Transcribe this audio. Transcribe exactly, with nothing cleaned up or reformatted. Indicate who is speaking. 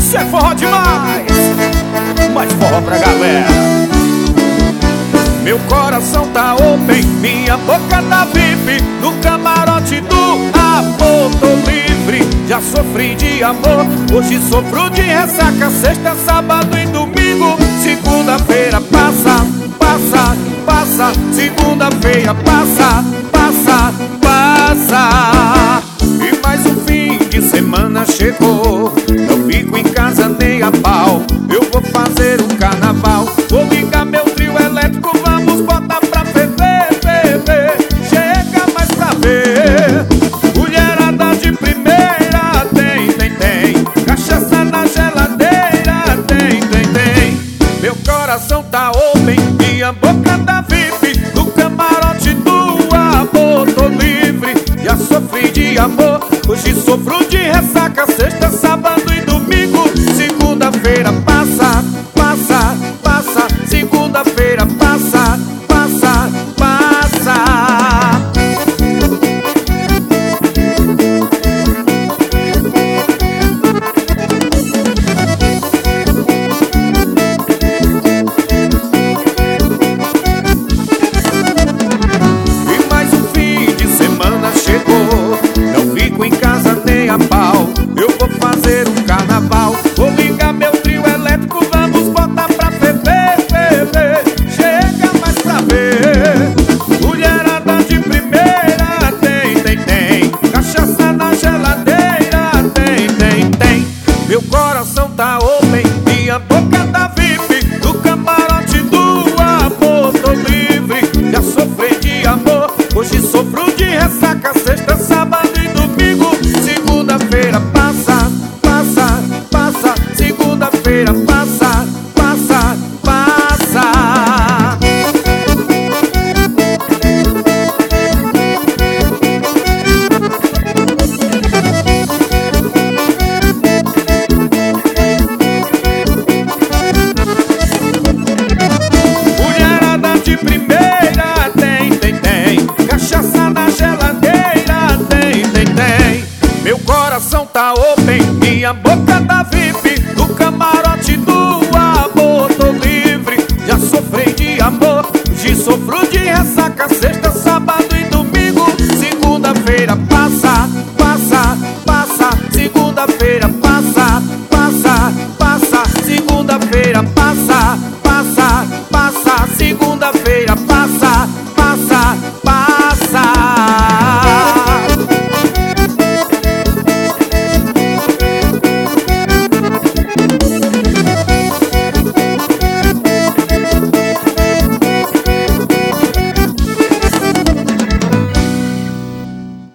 Speaker 1: Isso é forró demais. Mais forró pra galera. Meu coração tá open, minha boca tá vive. No camarote do amor tô livre. Já sofri de amor, hoje sofro de ressaca. Sexta, sábado e domingo. Segunda-feira passa, passa, passa. Segunda-feira passa, passa, passa. E mais um fim de semana chegou. Não fico em casa nem a pau. Eu vou fazer um carnaval. Vou ligar meu trio elétrico, vamos botar pra ferver, ferver. Chega mais pra ver. Mulherada de primeira, tem, tem, tem. Cachaça na geladeira, tem, tem, tem. Meu coração tá open, minha boca tá vive. No camarote do amor tô livre. Já sofri de amor, hoje sofro de ressaca. Sexta, sábado e domingo. Segunda-feira passa, passa, passa. Segunda-feira passa, passa, passa. E mais um fim de semana chegou. Não fico em casa nem a pau. Eu vou fazer um carnaval. Vou ligar meu trio elétrico, vamos botar pra ferver, ferver. Chega mais pra ver. Mulherada de primeira, tem, tem, tem. Cachaça na geladeira, tem, tem, tem. Meu coração tá open, minha boca tá vive. No camarote do amor tô livre. Já sofri de amor, hoje sofro de ressaca. Sexta, sábado e domingo. Segunda-feira passa, passa, passa. Segunda-feira passa, passa, passa. Mulherada de primeira, tem, tem, tem. Cachaça na geladeira, tem, tem, tem. Meu coração tá open, minha boca